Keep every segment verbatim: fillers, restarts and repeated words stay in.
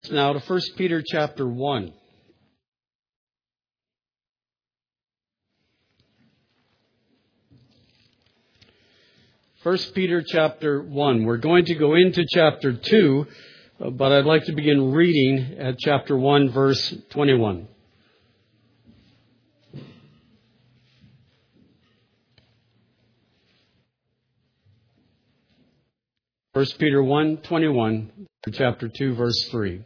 Now to First Peter chapter one. First Peter chapter one. We're going to go into chapter two, but I'd like to begin reading at chapter one, verse twenty-one. First Peter one, twenty-one, chapter two, verse three.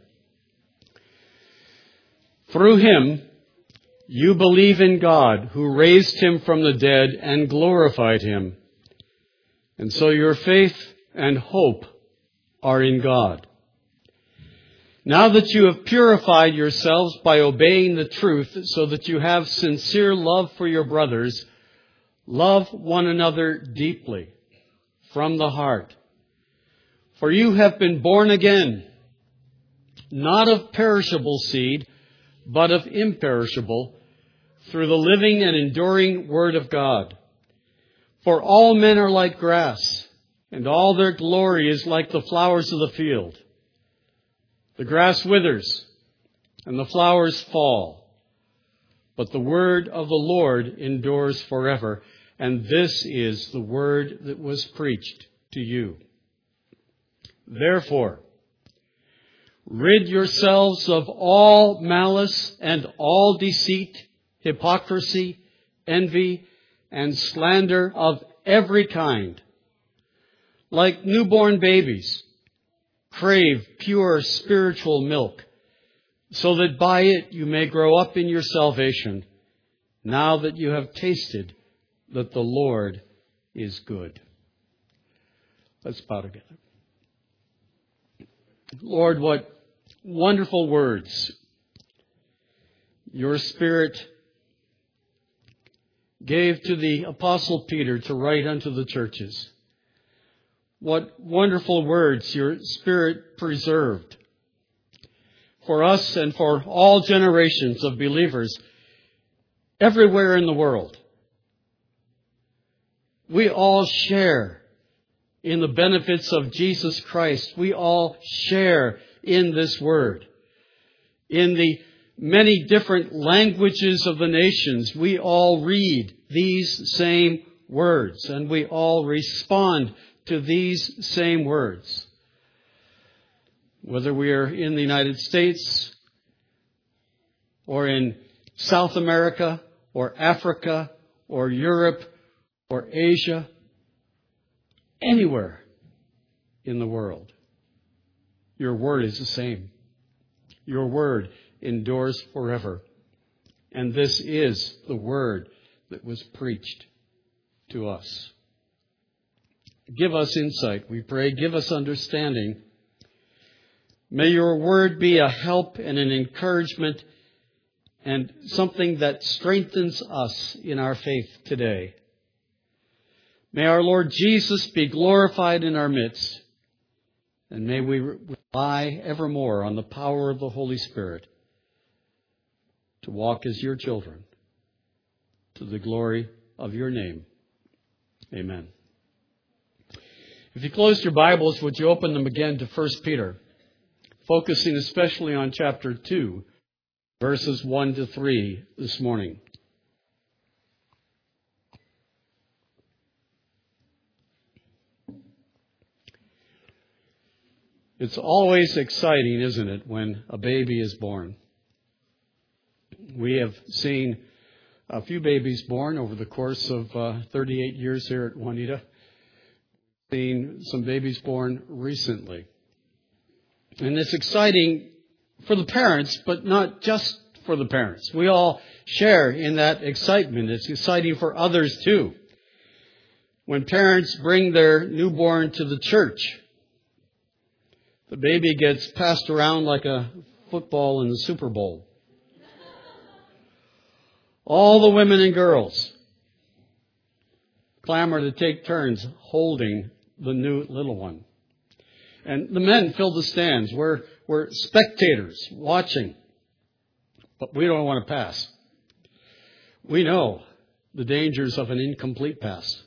Through him, you believe in God, who raised him from the dead and glorified him. And so your faith and hope are in God. Now that you have purified yourselves by obeying the truth, so that you have sincere love for your brothers, love one another deeply from the heart. For you have been born again, not of perishable seed, but of imperishable, through the living and enduring Word of God. For all men are like grass, and all their glory is like the flowers of the field. The grass withers, and the flowers fall, but the word of the Lord endures forever. And this is the word that was preached to you. Therefore, rid yourselves of all malice and all deceit, hypocrisy, envy, and slander of every kind. Like newborn babies, crave pure spiritual milk, so that by it you may grow up in your salvation, now that you have tasted that the Lord is good. Let's bow together. Lord, what wonderful words your Spirit gave to the Apostle Peter to write unto the churches. What wonderful words your Spirit preserved for us and for all generations of believers everywhere in the world. We all share in the benefits of Jesus Christ. We all share in this word. In the many different languages of the nations, we all read these same words, and we all respond to these same words. Whether we are in the United States, or in South America, or Africa, or Europe, or Asia, anywhere in the world, your word is the same. Your word endures forever. And this is the word that was preached to us. Give us insight, we pray. Give us understanding. May your word be a help and an encouragement and something that strengthens us in our faith today. May our Lord Jesus be glorified in our midst, and may we rely evermore on the power of the Holy Spirit to walk as your children to the glory of your name. Amen. If you closed your Bibles, would you open them again to First Peter, focusing especially on chapter two, verses one to three this morning. It's always exciting, isn't it, when a baby is born? We have seen a few babies born over the course of uh, thirty-eight years here at Juanita. Seen some babies born recently. And it's exciting for the parents, but not just for the parents. We all share in that excitement. It's exciting for others too. When parents bring their newborn to the church, the baby gets passed around like a football in the Super Bowl. All the women and girls clamor to take turns holding the new little one. And the men fill the stands. We're, we're spectators watching. But we don't want to pass. We know the dangers of an incomplete pass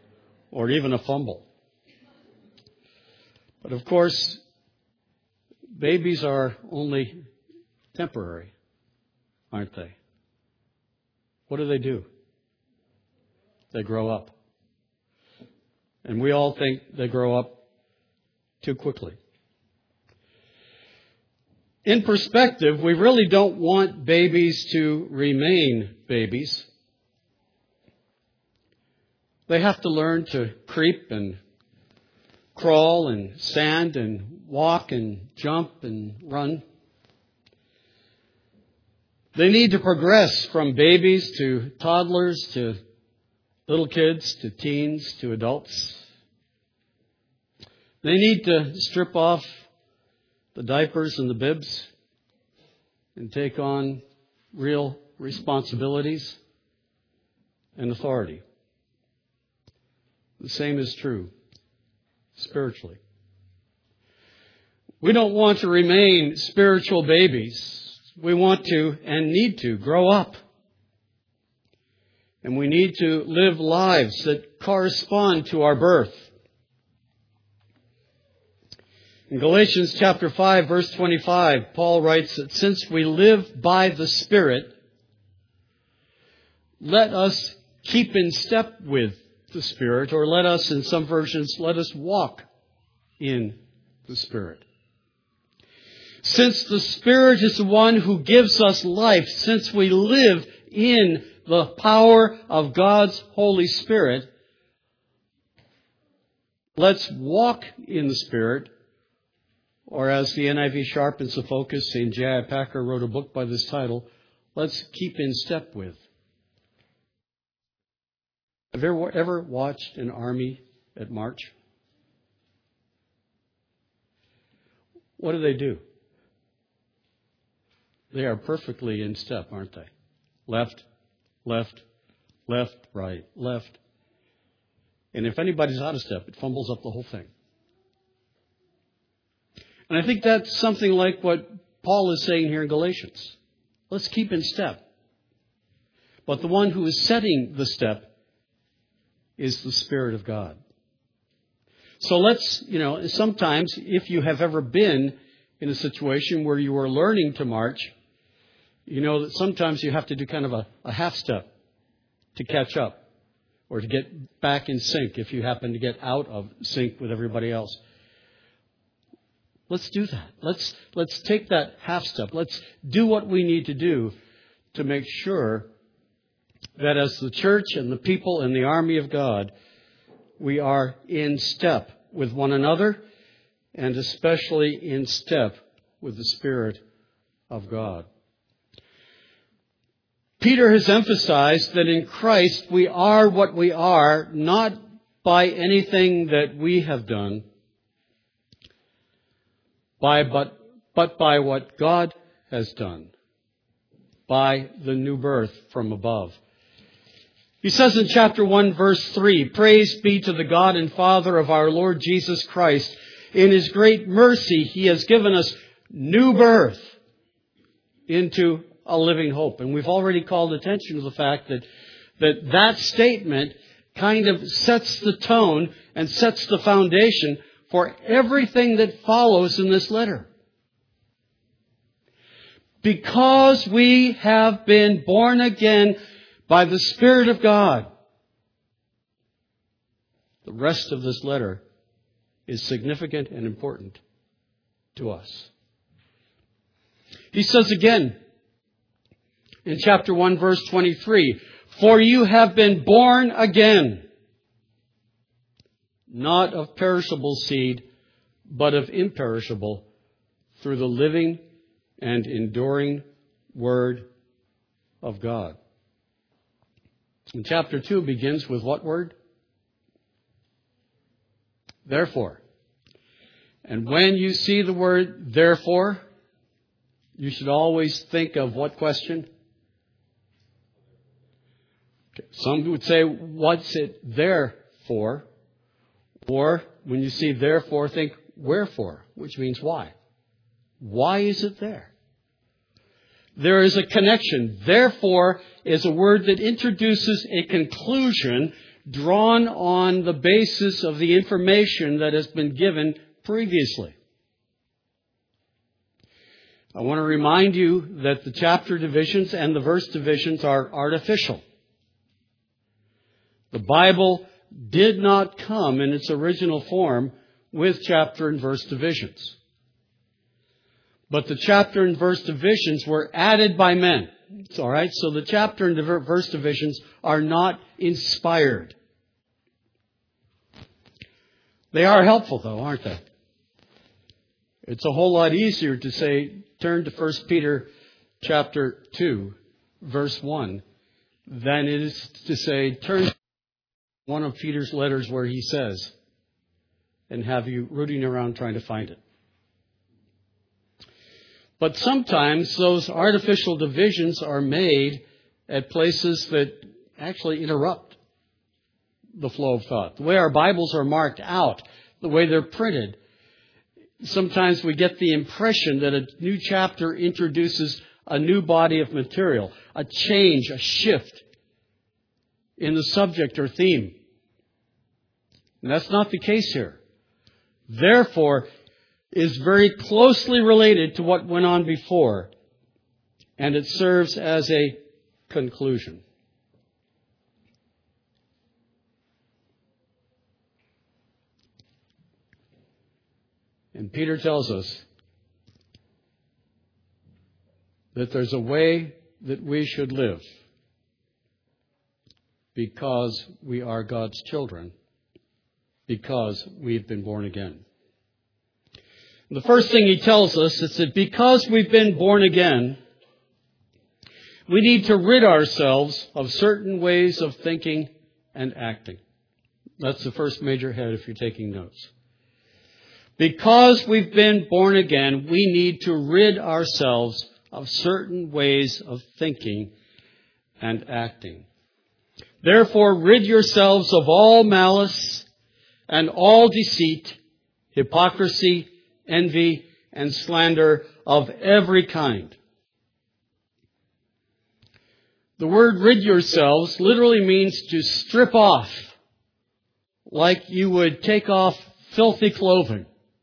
or even a fumble. But of course, babies are only temporary, aren't they? What do they do? They grow up. And we all think they grow up too quickly. In perspective, we really don't want babies to remain babies. They have to learn to creep and crawl and stand and walk and jump and run. They need to progress from babies to toddlers to little kids to teens to adults. They need to strip off the diapers and the bibs and take on real responsibilities and authority. The same is true spiritually. We don't want to remain spiritual babies. We want to and need to grow up. And we need to live lives that correspond to our birth. In Galatians chapter five, verse twenty-five, Paul writes that since we live by the Spirit, let us keep in step with the Spirit, or let us, in some versions, let us walk in the Spirit. Since the Spirit is the one who gives us life, since we live in the power of God's Holy Spirit, let's walk in the Spirit. Or as the N I V sharpens the focus, Saint J I Packer wrote a book by this title, let's keep in step with. Have you ever, ever watched an army at march? What do they do? They are perfectly in step, aren't they? Left, left, left, right, left. And if anybody's out of step, it fumbles up the whole thing. And I think that's something like what Paul is saying here in Galatians. Let's keep in step. But the one who is setting the step is the Spirit of God. So let's, you know, sometimes if you have ever been in a situation where you are learning to march, you know that sometimes you have to do kind of a, a half step to catch up or to get back in sync if you happen to get out of sync with everybody else. Let's do that. Let's let's take that half step. Let's do what we need to do to make sure that as the church and the people and the army of God, we are in step with one another and especially in step with the Spirit of God. Peter has emphasized that in Christ we are what we are, not by anything that we have done, By but but by what God has done, by the new birth from above. He says in chapter one, verse three, "Praise be to the God and Father of our Lord Jesus Christ. In His great mercy, He has given us new birth into a living hope." And we've already called attention to the fact that that, that statement kind of sets the tone and sets the foundation for everything that follows in this letter. Because we have been born again by the Spirit of God, the rest of this letter is significant and important to us. He says again in chapter one, verse twenty-three, "For you have been born again, not of perishable seed, but of imperishable, through the living and enduring Word of God." And chapter two begins with what word? Therefore. And when you see the word therefore, you should always think of what question? Okay. Some would say, what's it there for? Or when you see therefore, think wherefore, which means why. Why is it there? There is a connection. Therefore is a word that introduces a conclusion drawn on the basis of the information that has been given previously. I want to remind you that the chapter divisions and the verse divisions are artificial. The Bible did not come in its original form with chapter and verse divisions. But the chapter and verse divisions were added by men. It's all right. So the chapter and the verse divisions are not inspired. They are helpful, though, aren't they? It's a whole lot easier to say, turn to First Peter chapter two, verse one, than it is to say, turn to one of Peter's letters where he says, and have you rooting around trying to find it. But sometimes those artificial divisions are made at places that actually interrupt the flow of thought. The way our Bibles are marked out, the way they're printed, sometimes we get the impression that a new chapter introduces a new body of material, a change, a shift in the subject or theme. And that's not the case here. Therefore, is very closely related to what went on before, and it serves as a conclusion. And Peter tells us that there's a way that we should live because we are God's children, because we've been born again. The first thing he tells us is that because we've been born again, we need to rid ourselves of certain ways of thinking and acting. That's the first major head if you're taking notes. Because we've been born again, we need to rid ourselves of certain ways of thinking and acting. Therefore, rid yourselves of all malice and all deceit, hypocrisy, envy, and slander of every kind. The word rid yourselves literally means to strip off, like you would take off filthy clothing.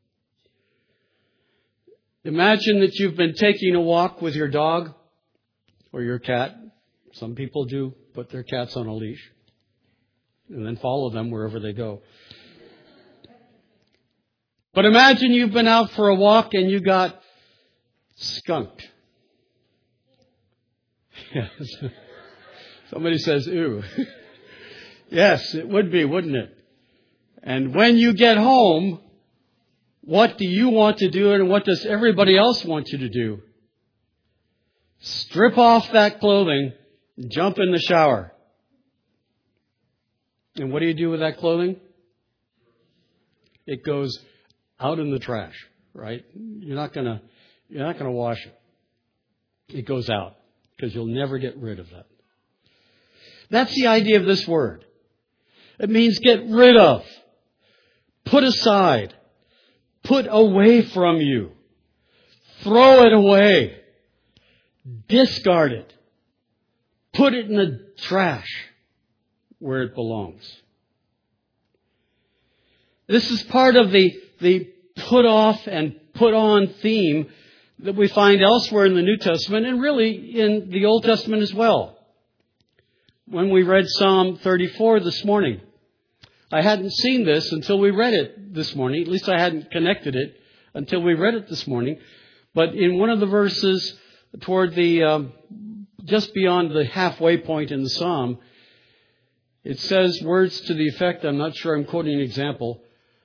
Imagine that you've been taking a walk with your dog or your cat. Some people do put their cats on a leash and then follow them wherever they go. But imagine you've been out for a walk and you got skunked. Yes. Somebody says, ew. Yes, it would be, wouldn't it? And when you get home, what do you want to do and what does everybody else want you to do? Strip off that clothing and jump in the shower. And what do you do with that clothing? It goes out in the trash, right? You're not gonna, you're not gonna wash it. It goes out because you'll never get rid of that. That's the idea of this word. It means get rid of, put aside, put away from you, throw it away, discard it, put it in the trash where it belongs. This is part of the, the put off and put on theme that we find elsewhere in the New Testament and really in the Old Testament as well. When we read Psalm thirty-four this morning, I hadn't seen this until we read it this morning. At least I hadn't connected it until we read it this morning. But in one of the verses toward the, um, just beyond the halfway point in the Psalm, it says words to the effect, I'm not sure I'm quoting an example,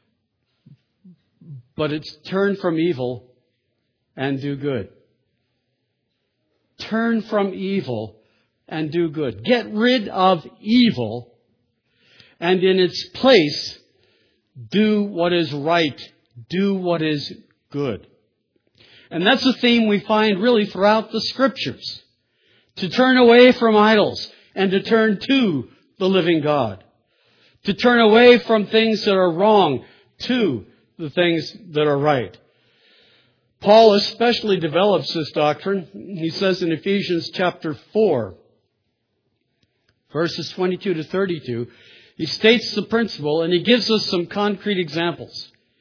but it's turn from evil and do good. Turn from evil and do good. Get rid of evil and in its place, do what is right. Do what is good. And that's a theme we find really throughout the Scriptures. To turn away from idols and to turn to the living God. To turn away from things that are wrong to the things that are right. Paul especially develops this doctrine. He says in Ephesians chapter four, verses twenty-two to thirty-two, he states the principle and he gives us some concrete examples.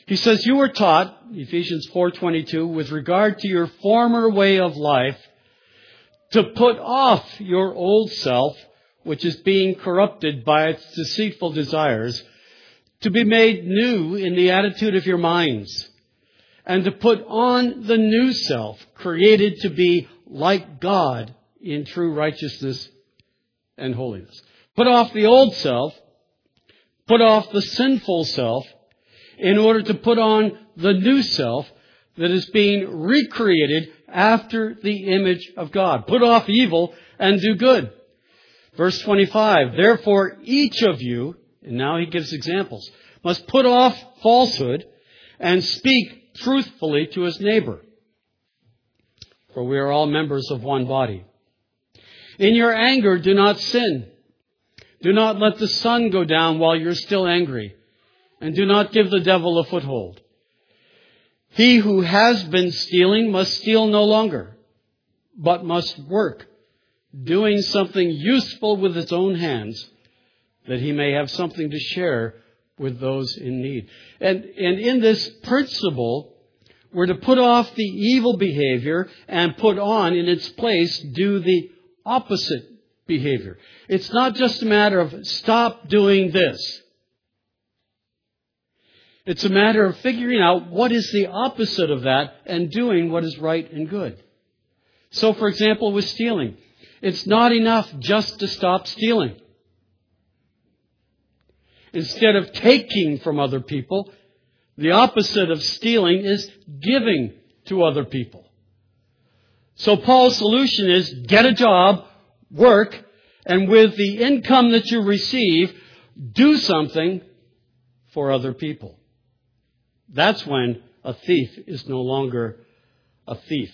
He says, you were taught, Ephesians four twenty-two, with regard to your former way of life, to put off your old self, which is being corrupted by its deceitful desires, to be made new in the attitude of your minds, and to put on the new self, created to be like God in true righteousness and holiness. Put off the old self, put off the sinful self, in order to put on the new self that is being recreated after the image of God. Put off evil and do good. Verse twenty-five, therefore each of you, and now he gives examples, must put off falsehood and speak truthfully to his neighbor. For we are all members of one body. In your anger, do not sin. Do not let the sun go down while you're still angry. And do not give the devil a foothold. He who has been stealing must steal no longer, but must work, doing something useful with his own hands, that he may have something to share with those in need. And, and in this principle, we're to put off the evil behavior and put on in its place, do the opposite behavior. It's not just a matter of stop doing this. It's a matter of figuring out what is the opposite of that and doing what is right and good. So, for example, with stealing, it's not enough just to stop stealing. Instead of taking from other people, the opposite of stealing is giving to other people. So Paul's solution is get a job, work, and with the income that you receive, do something for other people. That's when a thief is no longer a thief.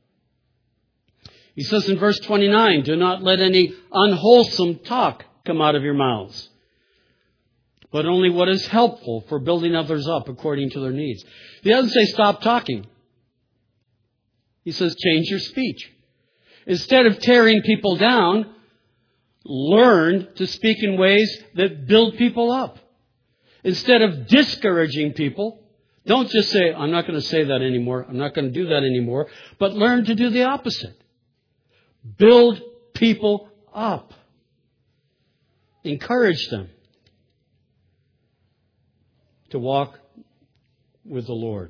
He says in verse twenty-nine, do not let any unwholesome talk come out of your mouths, but only what is helpful for building others up according to their needs. He doesn't say stop talking. He says change your speech. Instead of tearing people down, learn to speak in ways that build people up. Instead of discouraging people, don't just say, I'm not going to say that anymore. I'm not going to do that anymore. But learn to do the opposite. Build people up. Encourage them to walk with the Lord.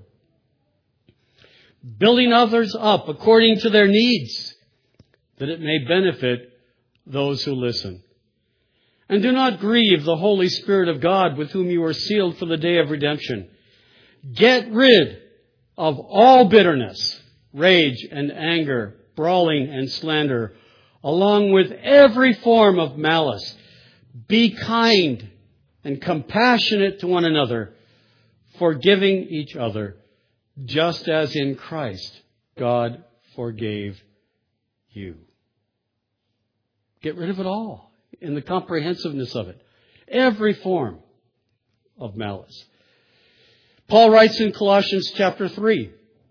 Building others up according to their needs, that it may benefit those who listen. And do not grieve the Holy Spirit of God, with whom you are sealed for the day of redemption. Get rid of all bitterness, rage and anger, brawling and slander, along with every form of malice. Be kind and compassionate to one another, forgiving each other, just as in Christ God forgave you. Get rid of it all in the comprehensiveness of it. Every form of malice. Paul writes in Colossians chapter three,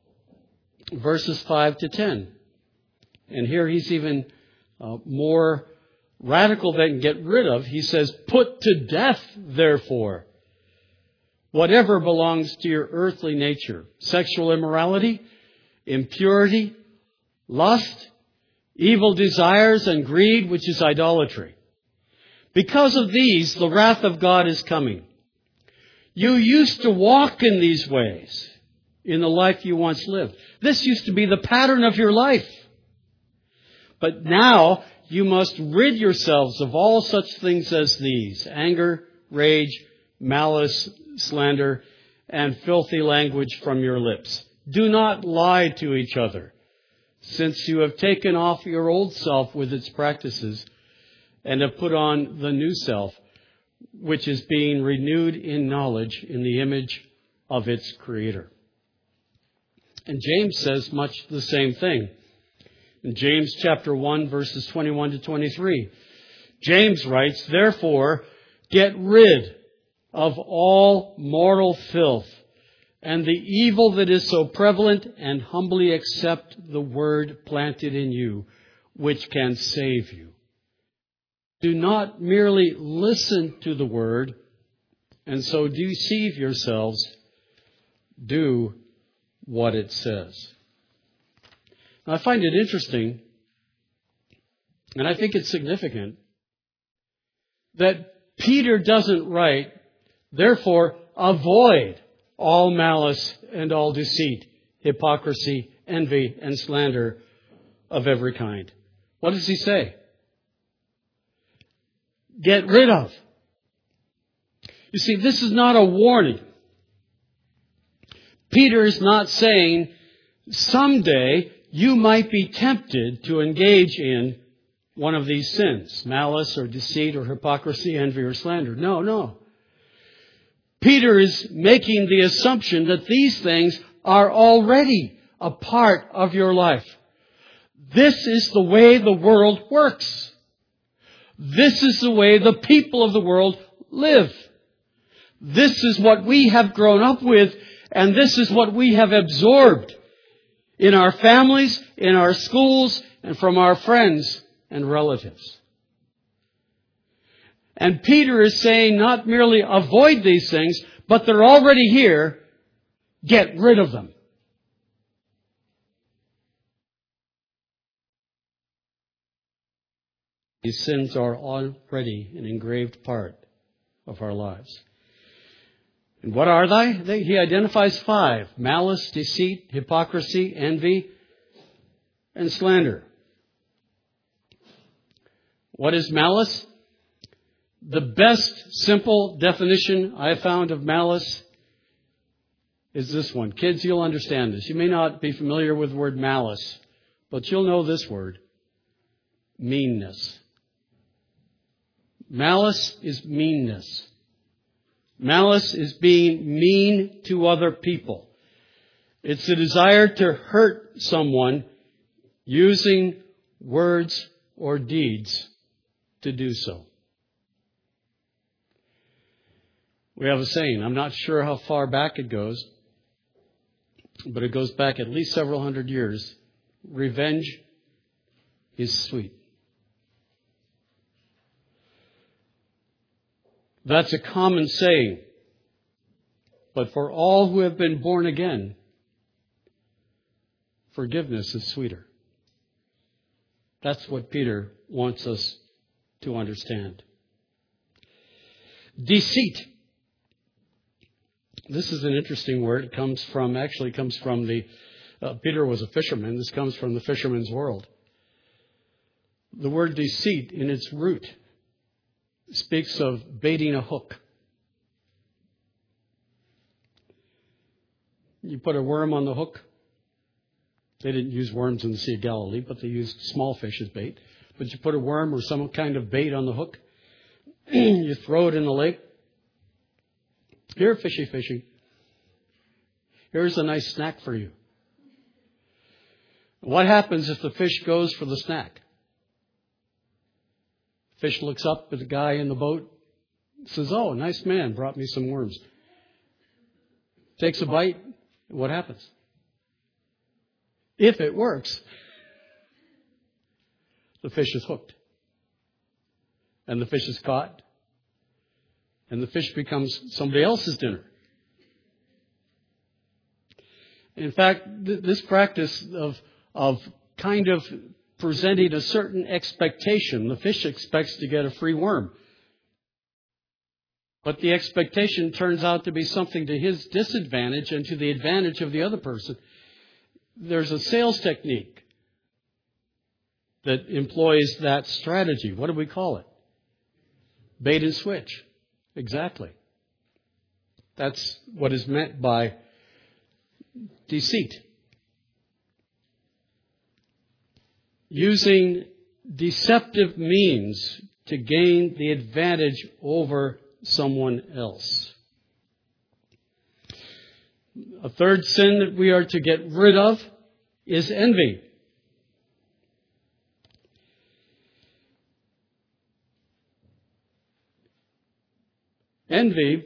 verses five to ten. And here he's even uh, more radical than get rid of. He says, put to death, therefore, whatever belongs to your earthly nature. Sexual immorality, impurity, lust, evil desires, and greed, which is idolatry. Because of these, the wrath of God is coming. You used to walk in these ways in the life you once lived. This used to be the pattern of your life. But now you must rid yourselves of all such things as these: anger, rage, malice, slander, and filthy language from your lips. Do not lie to each other, since you have taken off your old self with its practices and have put on the new self, which is being renewed in knowledge in the image of its Creator. And James says much the same thing. In James chapter one, verses twenty-one to twenty-three, James writes, therefore, get rid of all mortal filth and the evil that is so prevalent, and humbly accept the word planted in you, which can save you. Do not merely listen to the word and so deceive yourselves, do what it says. Now, I find it interesting, and I think it's significant, that Peter doesn't write, therefore, avoid all malice and all deceit, hypocrisy, envy, and slander of every kind. What does he say? Get rid of. You see, this is not a warning. Peter is not saying someday you might be tempted to engage in one of these sins, malice or deceit or hypocrisy, envy or slander. No, no. Peter is making the assumption that these things are already a part of your life. This is the way the world works. This is the way the people of the world live. This is what we have grown up with, and this is what we have absorbed in our families, in our schools, and from our friends and relatives. And Peter is saying not merely avoid these things, but they're already here. Get rid of them. These sins are already an engraved part of our lives. And what are they? He identifies five: malice, deceit, hypocrisy, envy, and slander. What is malice? The best simple definition I found of malice is this one. Kids, you'll understand this. You may not be familiar with the word malice, but you'll know this word: meanness. Malice is meanness. Malice is being mean to other people. It's the desire to hurt someone using words or deeds to do so. We have a saying, I'm not sure how far back it goes, but it goes back at least several hundred years. Revenge is sweet. That's a common saying. But for all who have been born again, forgiveness is sweeter. That's what Peter wants us to understand. Deceit. This is an interesting word. It comes from, actually comes from the, uh, Peter was a fisherman. This comes from the fisherman's world. The word deceit in its root speaks of baiting a hook. You put a worm on the hook. They didn't use worms in the Sea of Galilee, but they used small fish as bait. But you put a worm or some kind of bait on the hook. You throw it in the lake. Here, fishy, fishy. Here's a nice snack for you. What happens if the fish goes for the snack? Fish looks up at the guy in the boat, says, oh, nice man, brought me some worms. Takes a bite. What happens? If it works, the fish is hooked. And the fish is caught. And the fish becomes somebody else's dinner. In fact, th- this practice of, of kind of presenting a certain expectation, the fish expects to get a free worm. But the expectation turns out to be something to his disadvantage and to the advantage of the other person. There's a sales technique that employs that strategy. What do we call it? Bait and switch. Exactly. That's what is meant by deceit. Using deceptive means to gain the advantage over someone else. A third sin that we are to get rid of is envy. Envy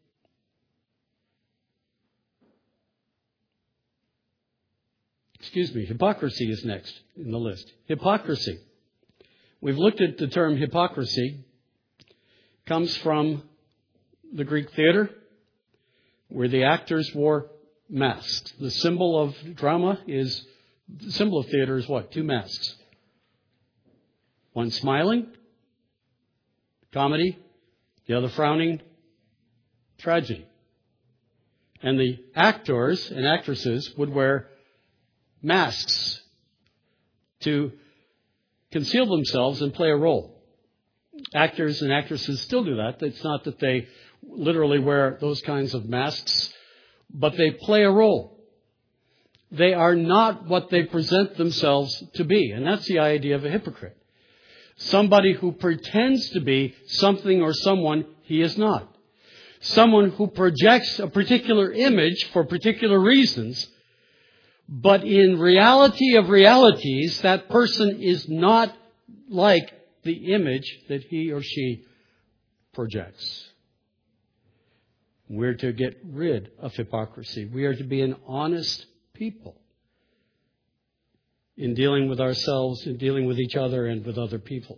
Excuse me, hypocrisy is next in the list. Hypocrisy. We've looked at the term hypocrisy. It comes from the Greek theater, where the actors wore masks. The symbol of drama is, the symbol of theater is what? Two masks. One smiling, comedy, the other frowning, tragedy. And the actors and actresses would wear masks to conceal themselves and play a role. Actors and actresses still do that. It's not that they literally wear those kinds of masks, but they play a role. They are not what they present themselves to be. And that's the idea of a hypocrite. Somebody who pretends to be something or someone he is not. Someone who projects a particular image for particular reasons, but in reality of realities, that person is not like the image that he or she projects. We're to get rid of hypocrisy. We are to be an honest people in dealing with ourselves, in dealing with each other and with other people.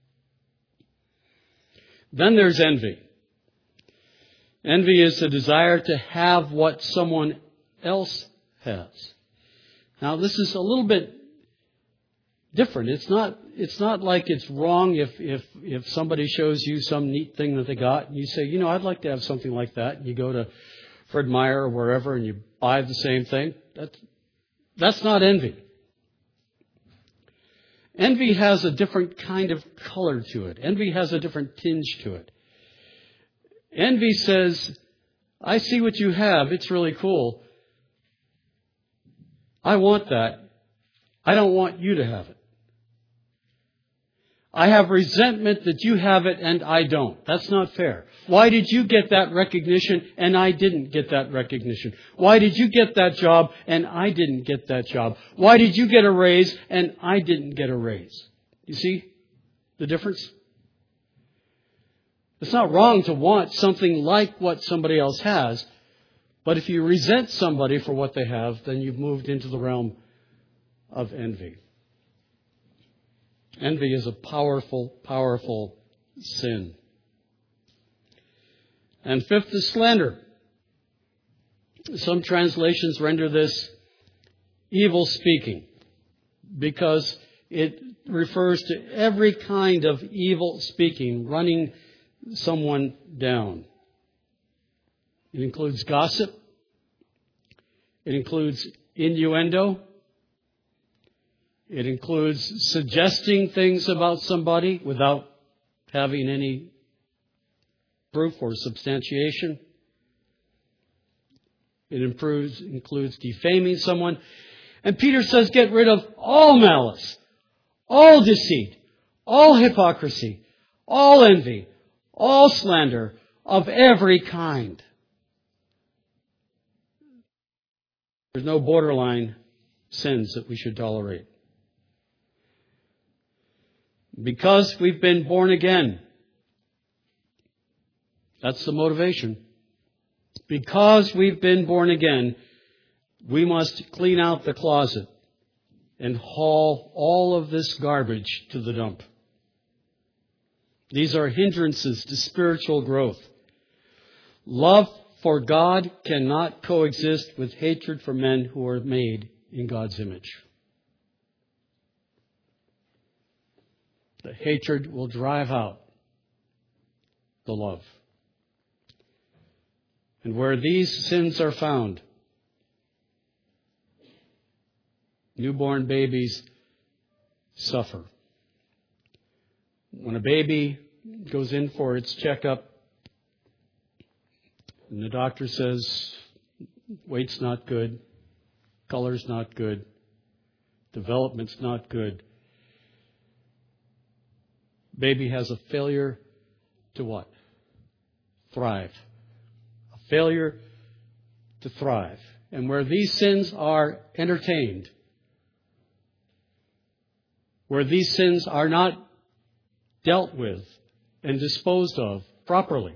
Then there's envy. Envy is the desire to have what someone else has. Now, this is a little bit different. It's not, it's not like it's wrong if, if, if somebody shows you some neat thing that they got and you say, you know, I'd like to have something like that. And you go to Fred Meyer or wherever and you buy the same thing. That's, that's not envy. Envy has a different kind of color to it. Envy has a different tinge to it. Envy says, I see what you have. It's really cool. I want that. I don't want you to have it. I have resentment that you have it and I don't. That's not fair. Why did you get that recognition and I didn't get that recognition? Why did you get that job and I didn't get that job? Why did you get a raise and I didn't get a raise? You see the difference? It's not wrong to want something like what somebody else has, but if you resent somebody for what they have, then you've moved into the realm of envy. Envy is a powerful, powerful sin. And fifth is slander. Some translations render this evil speaking because it refers to every kind of evil speaking, running someone down. It includes gossip. It includes innuendo. It includes suggesting things about somebody without having any proof or substantiation. It improves, includes defaming someone. And Peter says, get rid of all malice, all deceit, all hypocrisy, all envy, all slander of every kind. There's no borderline sins that we should tolerate. Because we've been born again. That's the motivation. Because we've been born again, we must clean out the closet and haul all of this garbage to the dump. These are hindrances to spiritual growth. Love for God cannot coexist with hatred for men who are made in God's image. The hatred will drive out the love. And where these sins are found, newborn babies suffer. When a baby goes in for its checkup, and the doctor says, weight's not good, color's not good, development's not good, baby has a failure to what? Thrive. A failure to thrive. And where these sins are entertained, where these sins are not dealt with and disposed of properly,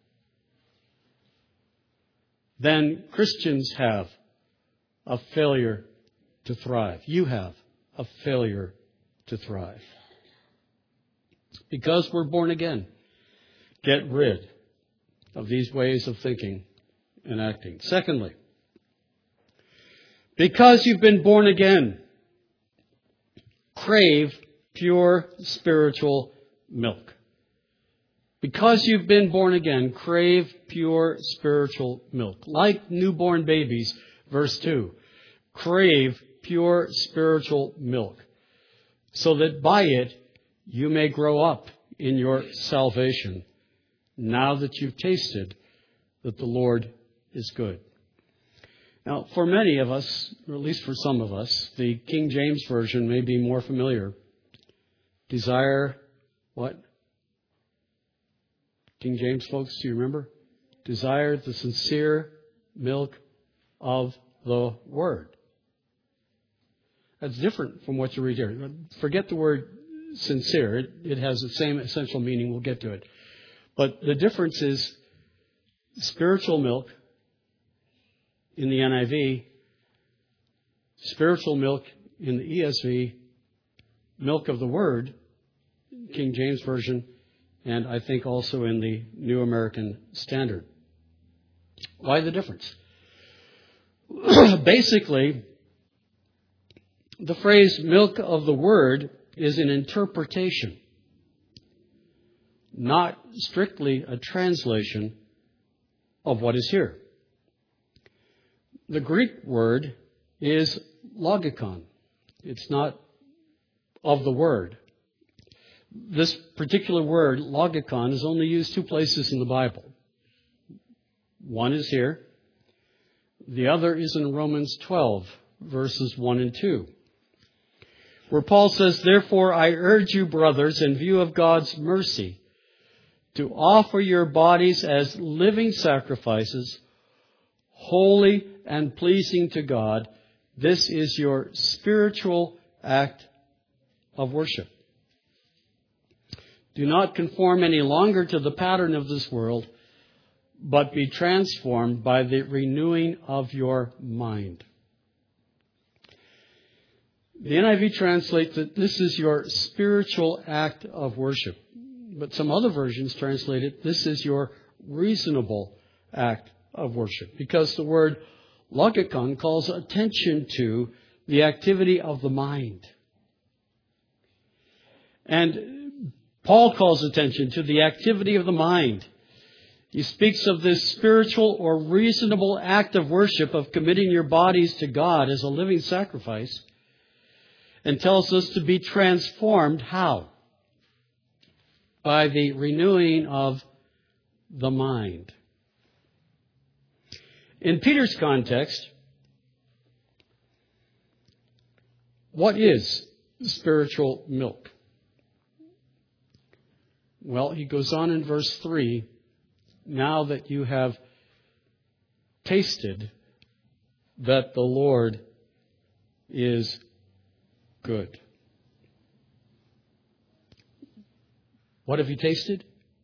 then Christians have a failure to thrive. You have a failure to thrive. Because we're born again, get rid of these ways of thinking and acting. Secondly, Because you've been born again, crave pure spiritual milk. Because you've been born again, crave pure spiritual milk. Like newborn babies, verse two, crave pure spiritual milk, so that by it you may grow up in your salvation, now that you've tasted that the Lord is good. Now, for many of us, or at least for some of us, the King James Version may be more familiar. Desire, what? King James folks, do you remember? Desire the sincere milk of the Word. That's different from what you read here. Forget the word sincere. It, it has the same essential meaning. We'll get to it. But the difference is spiritual milk in the N I V, spiritual milk in the E S V, milk of the Word, King James Version, and I think also in the New American Standard. Why the difference? Basically, the phrase milk of the Word is an interpretation, not strictly a translation of what is here. The Greek word is logikon. It's not of the Word. This particular word, logikon, is only used two places in the Bible. One is here. The other is in Romans twelve, verses one and two, where Paul says, "Therefore I urge you, brothers, in view of God's mercy, to offer your bodies as living sacrifices, holy and pleasing to God. This is your spiritual act of worship. Do not conform any longer to the pattern of this world, but be transformed by the renewing of your mind." The N I V translates that this is your spiritual act of worship. But some other versions translate it, this is your reasonable act of worship. Because the word logikon calls attention to the activity of the mind. And Paul calls attention to the activity of the mind. He speaks of this spiritual or reasonable act of worship of committing your bodies to God as a living sacrifice, and tells us to be transformed. How? By the renewing of the mind. In Peter's context, what is spiritual milk? Well, he goes on in verse three, now that you have tasted that the Lord is good. What have you tasted?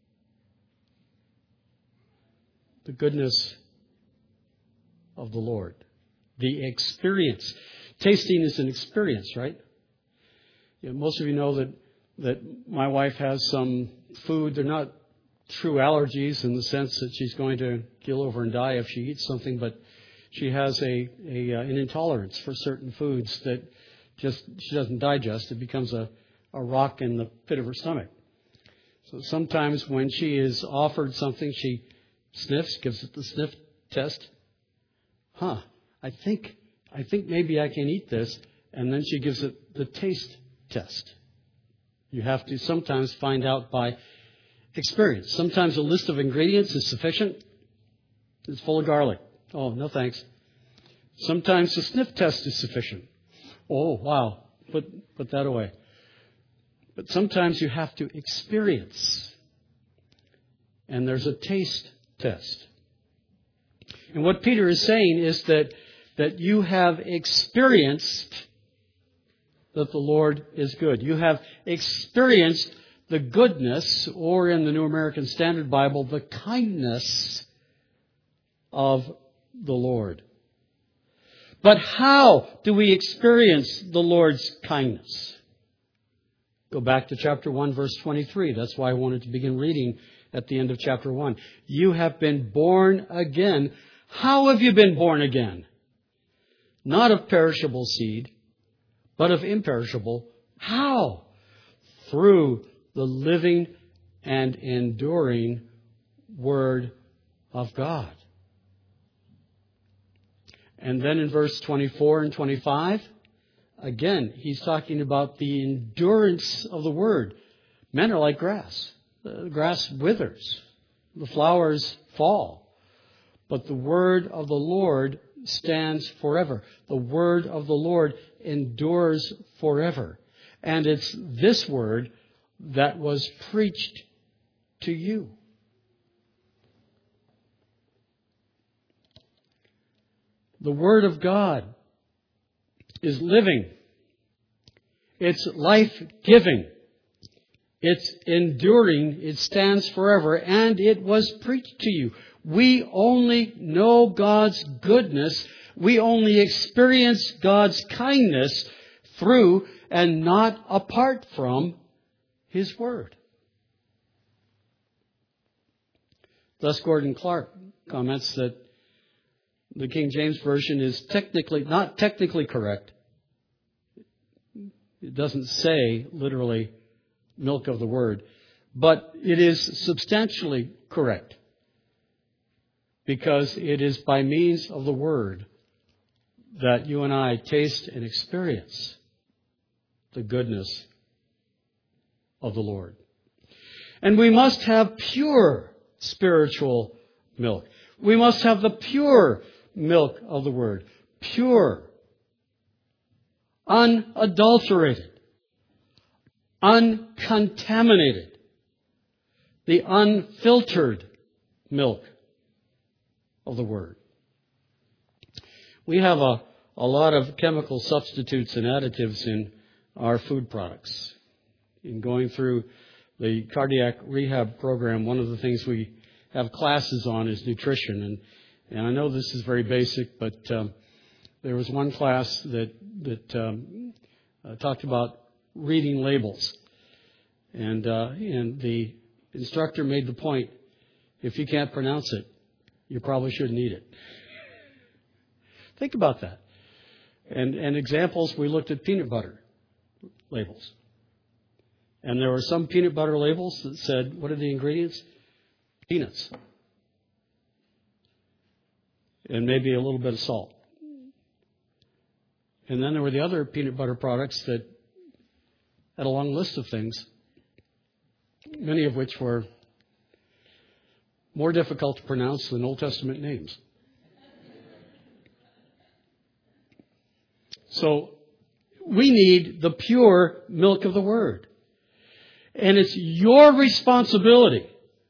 The goodness of the Lord. The experience. Tasting is an experience, right? You know, most of you know that, that my wife has some food. They're not true allergies in the sense that she's going to keel over and die if she eats something, but she has a, a uh, an intolerance for certain foods that just she doesn't digest. It becomes a, a rock in the pit of her stomach. So sometimes when she is offered something, she sniffs, gives it the sniff test. Huh, I think I think maybe I can eat this. And then she gives it the taste test. You have to sometimes find out by experience. Sometimes a list of ingredients is sufficient. It's full of garlic. Oh, no thanks. Sometimes the sniff test is sufficient. Oh, wow. Put, put that away. But sometimes you have to experience. And there's a taste test. And what Peter is saying is that, that you have experienced that the Lord is good. You have experienced the goodness, or in the New American Standard Bible, the kindness of the Lord. But how do we experience the Lord's kindness? Go back to chapter one, verse twenty-three. That's why I wanted to begin reading at the end of chapter one. You have been born again. How have you been born again? not of perishable seed, but of imperishable. How? Through the living and enduring Word of God. And then in verse twenty-four and twenty-five, again, he's talking about the endurance of the Word. Men are like grass. The grass withers. The flowers fall. But the Word of the Lord stands forever. The Word of the Lord endures forever. And it's this Word that was preached to you. The Word of God is living. It's life-giving. It's enduring. It stands forever. And it was preached to you. We only know God's goodness. We only experience God's kindness through and not apart from His Word. Thus, Gordon Clark comments that the King James Version is technically, not technically correct. It doesn't say, literally, milk of the Word. But it is substantially correct. Because it is by means of the Word that you and I taste and experience the goodness of the Lord. And we must have pure spiritual milk. We must have the pure milk of the Word. Pure. Unadulterated. Uncontaminated. The unfiltered milk of the Word. We have a, a lot of chemical substitutes and additives in our food products. In going through the cardiac rehab program, one of the things we have classes on is nutrition. And, and I know this is very basic, but um, there was one class that, that um, uh, talked about reading labels. And, uh, and the instructor made the point, if you can't pronounce it, you probably shouldn't eat it. Think about that. And, and examples, we looked at peanut butter labels. And there were some peanut butter labels that said, what are the ingredients? Peanuts. And maybe a little bit of salt. And then there were the other peanut butter products that had a long list of things, many of which were more difficult to pronounce than Old Testament names. So we need the pure milk of the Word. And it's your responsibility.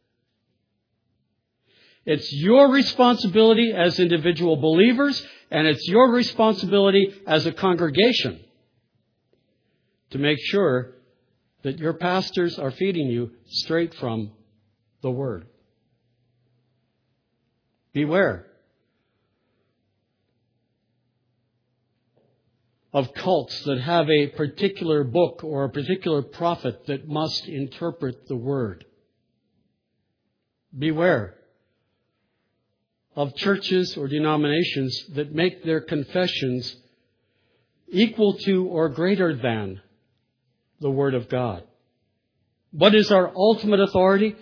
It's your responsibility as individual believers, and it's your responsibility as a congregation to make sure that your pastors are feeding you straight from the Word. Beware of cults that have a particular book or a particular prophet that must interpret the Word. Beware of churches or denominations that make their confessions equal to or greater than the Word of God. What is our ultimate authority?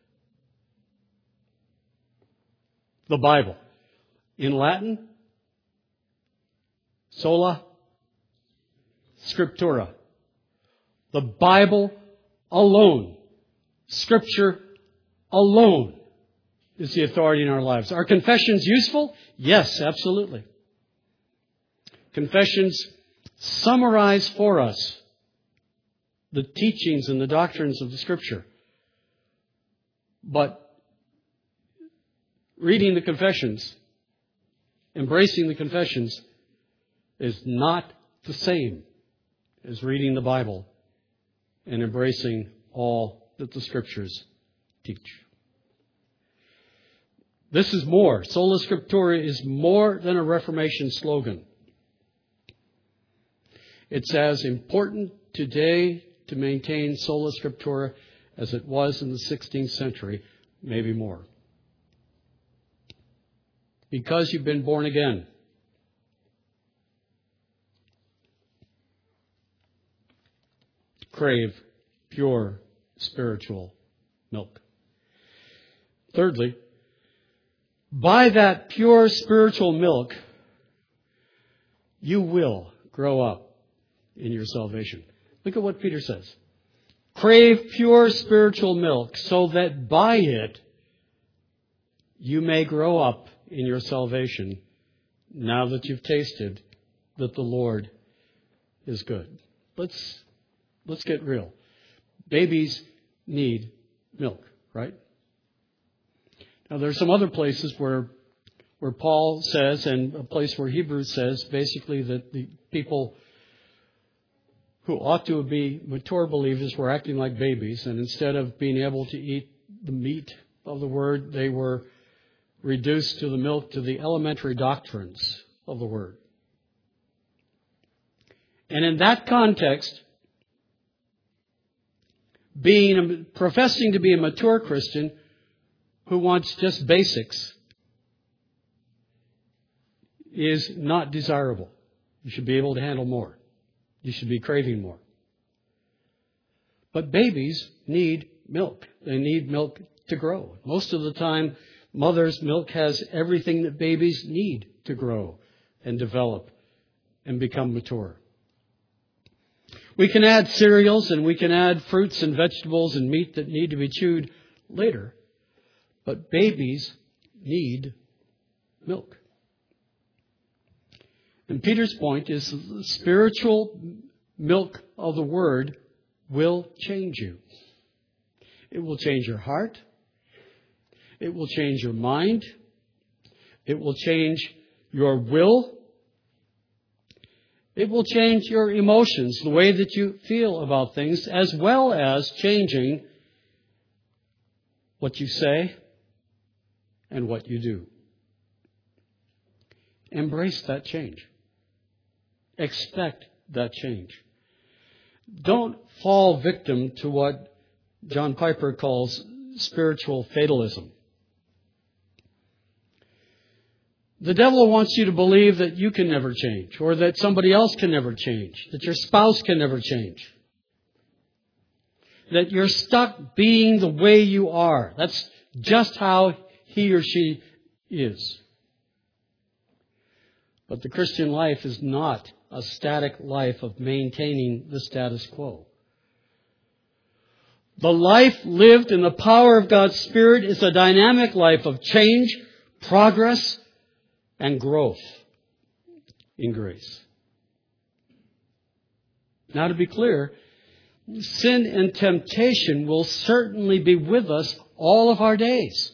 The Bible. In Latin, sola scriptura. The Bible alone. Scripture alone is the authority in our lives. Are confessions useful? Yes, absolutely. Confessions summarize for us the teachings and the doctrines of the Scripture. But reading the confessions, embracing the confessions, is not the same as reading the Bible and embracing all that the Scriptures teach. This is more. Sola Scriptura is more than a Reformation slogan. It's as important today to maintain Sola Scriptura as it was in the sixteenth century, maybe more. Because you've been born again, crave pure spiritual milk. Thirdly, by that pure spiritual milk, you will grow up in your salvation. Look at what Peter says. Crave pure spiritual milk so that by it you may grow up in your salvation now that you've tasted that the Lord is good. Let's, let's get real. Babies need milk, right? Now, there are some other places where where Paul says, and a place where Hebrews says, basically that the people who ought to be mature believers were acting like babies, and instead of being able to eat the meat of the Word, they were reduced to the milk, to the elementary doctrines of the Word. And in that context, being professing to be a mature Christian who wants just basics is not desirable. You should be able to handle more. You should be craving more. But babies need milk. They need milk to grow. Most of the time, mother's milk has everything that babies need to grow and develop and become mature. We can add cereals and we can add fruits and vegetables and meat that need to be chewed later. But babies need milk. And Peter's point is the spiritual milk of the Word will change you. It will change your heart. It will change your mind. It will change your will. It will change your emotions, the way that you feel about things, as well as changing what you say and what you do. Embrace that change. Expect that change. Don't fall victim to what John Piper calls spiritual fatalism. The devil wants you to believe that you can never change, or that somebody else can never change, that your spouse can never change, that you're stuck being the way you are. That's just how he or she is. But the Christian life is not a static life of maintaining the status quo. The life lived in the power of God's Spirit is a dynamic life of change, progress, and growth in grace. Now, to be clear, sin and temptation will certainly be with us all of our days.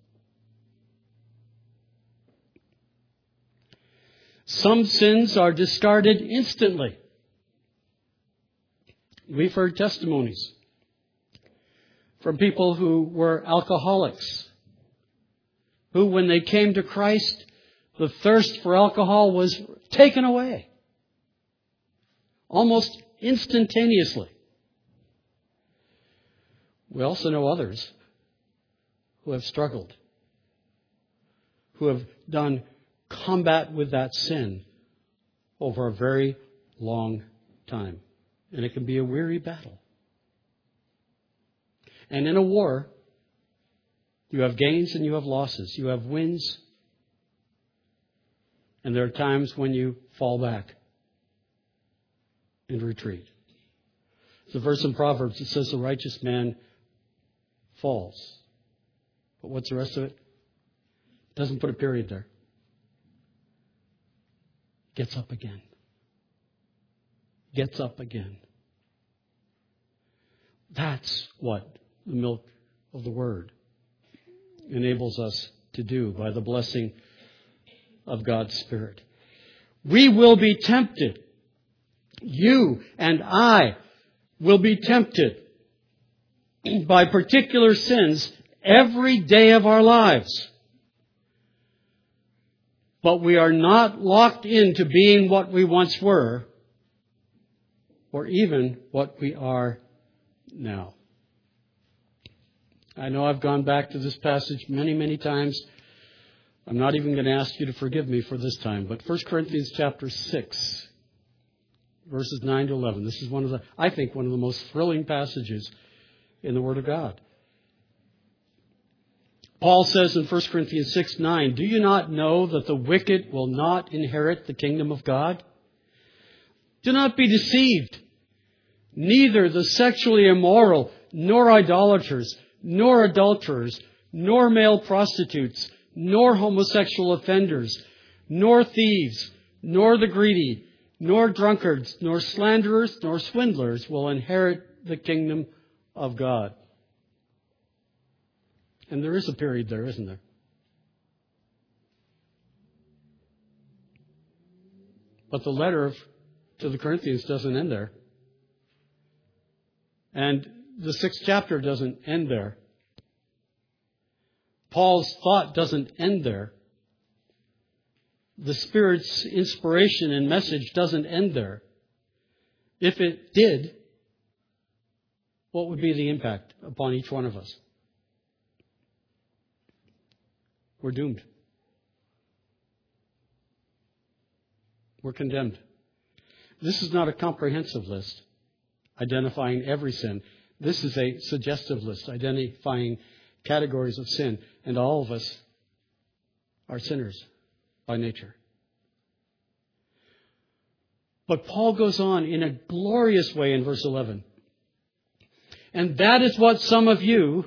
Some sins are discarded instantly. We've heard testimonies from people who were alcoholics, who, when they came to Christ, the thirst for alcohol was taken away almost instantaneously. We also know others who have struggled, who have done combat with that sin over a very long time. And it can be a weary battle. And in a war, you have gains and you have losses. You have wins. And there are times when you fall back and retreat. There's a verse in Proverbs that says the righteous man falls. But what's the rest of it? It doesn't put a period there. Gets up again. Gets up again. That's what the milk of the Word enables us to do by the blessing of God's Spirit. We will be tempted. You and I will be tempted by particular sins every day of our lives. But we are not locked into being what we once were, or even what we are now. I know I've gone back to this passage many, many times. I'm not even going to ask you to forgive me for this time. But First Corinthians chapter six, verses nine to eleven. This is one of the, I think, one of the most thrilling passages in the Word of God. Paul says in First Corinthians six nine, do you not know that the wicked will not inherit the kingdom of God? Do not be deceived. Neither the sexually immoral, nor idolaters, nor adulterers, nor male prostitutes, nor homosexual offenders, nor thieves, nor the greedy, nor drunkards, nor slanderers, nor swindlers will inherit the kingdom of God. And there is a period there, isn't there? But the letter of, to the Corinthians doesn't end there. And the sixth chapter doesn't end there. Paul's thought doesn't end there. The Spirit's inspiration and message doesn't end there. If it did, what would be the impact upon each one of us? We're doomed. We're condemned. This is not a comprehensive list identifying every sin. This is a suggestive list identifying categories of sin. And all of us are sinners by nature. But Paul goes on in a glorious way in verse eleven. And that is what some of you...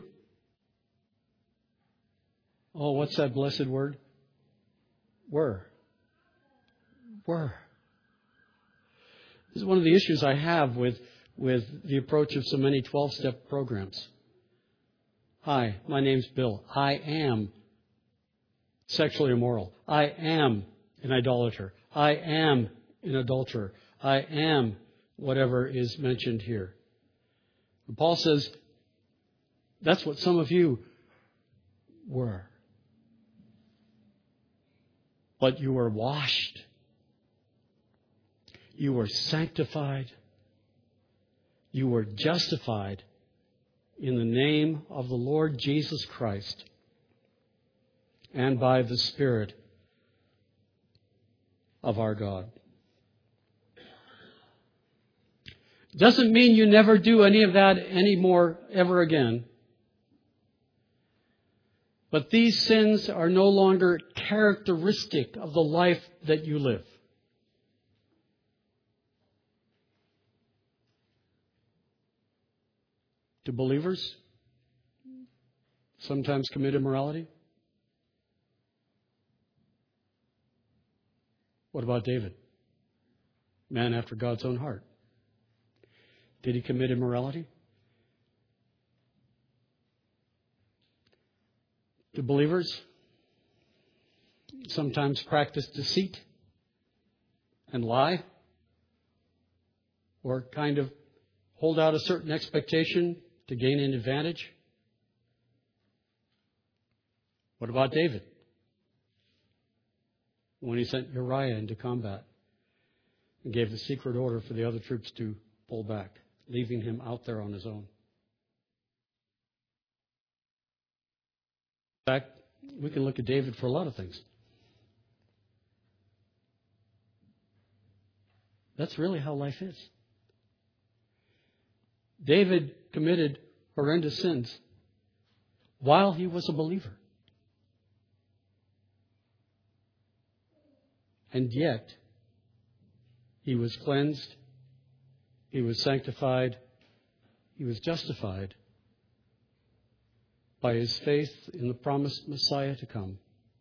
Oh, what's that blessed word? Were. Were. This is one of the issues I have with, with the approach of so many twelve-step programs. Hi, my name's Bill. I am sexually immoral. I am an idolater. I am an adulterer. I am whatever is mentioned here. And Paul says, that's what some of you were. But you were washed. You were sanctified. You were justified in the name of the Lord Jesus Christ and by the Spirit of our God. Doesn't mean you never do any of that anymore ever again. But these sins are no longer characteristic of the life that you live. Do believers sometimes commit immorality? What about David? Man after God's own heart. Did he commit immorality? Do believers sometimes practice deceit and lie? Or kind of hold out a certain expectation to gain an advantage? What about David? When he sent Uriah into combat and gave the secret order for the other troops to pull back, leaving him out there on his own. In fact, we can look at David for a lot of things. That's really how life is. David committed horrendous sins while he was a believer. And yet, he was cleansed, he was sanctified, he was justified by his faith in the promised Messiah to come,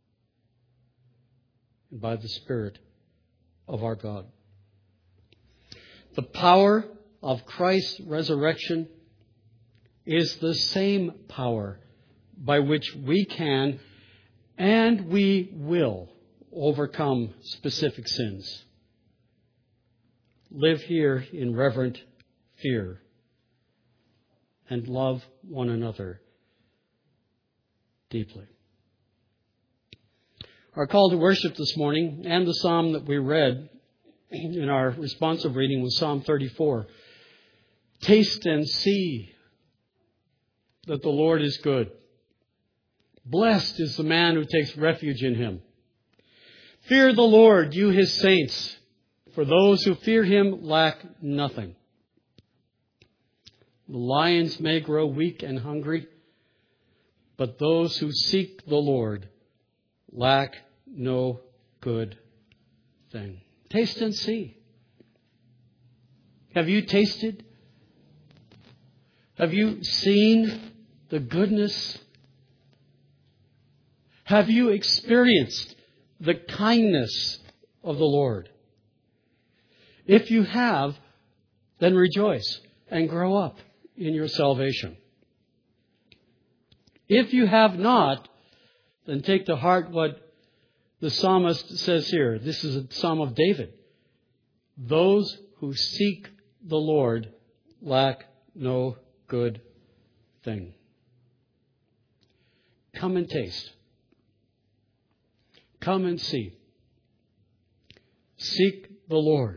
and by the Spirit of our God. The power of Christ's resurrection is the same power by which we can and we will overcome specific sins. Live here in reverent fear and love one another deeply. Our call to worship this morning and the psalm that we read in our responsive reading was Psalm thirty-four. Taste and see that the Lord is good. Blessed is the man who takes refuge in him. Fear the Lord, you his saints, For those who fear him lack nothing. The lions may grow weak and hungry, but those who seek the Lord lack no good thing. Taste and see. Have you tasted? Have you seen the goodness? Have you experienced the kindness of the Lord? If you have, then rejoice and grow up in your salvation. If you have not, then take to heart what the psalmist says here. This is a psalm of David. Those who seek the Lord lack no good thing. Come and taste. Come and see. Seek the Lord.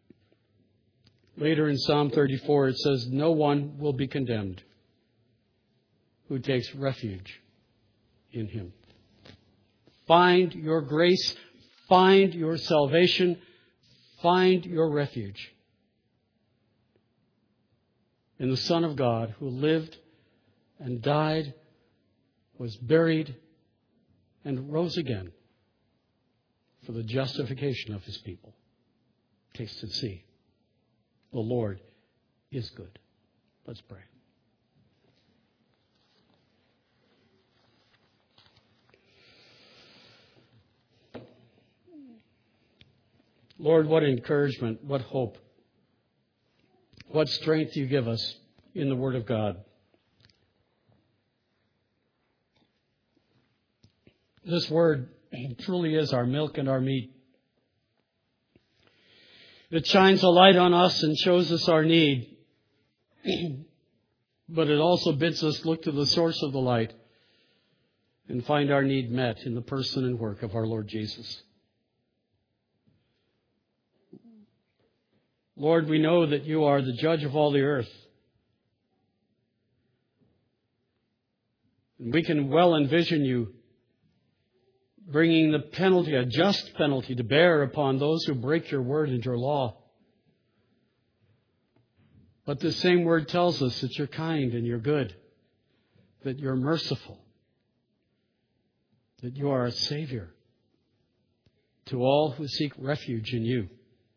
Later in Psalm thirty-four, it says, no one will be condemned who takes refuge in him. Find your grace. Find your salvation. Find your refuge in the Son of God, who lived and died, was buried, and rose again for the justification of his people. Taste and see. The Lord is good. Let's pray. Lord, what encouragement, what hope, what strength you give us in the Word of God. This Word truly is our milk and our meat. It shines a light on us and shows us our need. But it also bids us look to the source of the light and find our need met in the person and work of our Lord Jesus. Lord, we know that you are the judge of all the earth. And we can well envision you bringing the penalty, a just penalty, to bear upon those who break your word and your law. But the same word tells us that you're kind and you're good, that you're merciful, that you are a Savior to all who seek refuge in you.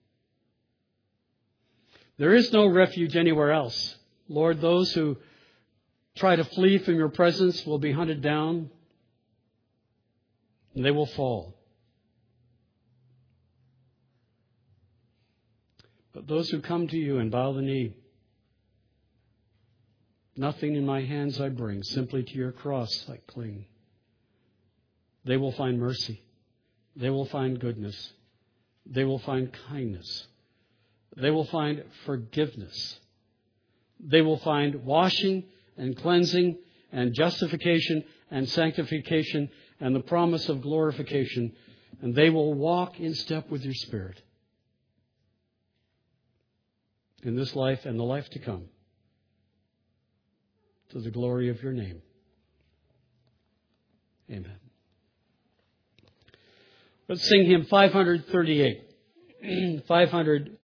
There is no refuge anywhere else. Lord, those who try to flee from your presence will be hunted down, and they will fall. But those who come to you and bow the knee, nothing in my hands I bring, simply to your cross I cling. They will find mercy. They will find goodness. They will find kindness. They will find forgiveness. They will find washing and cleansing and justification and sanctification and the promise of glorification. And they will walk in step with your Spirit in this life and the life to come, to the glory of your name. Amen. Let's sing hymn five thirty-eight. five hundred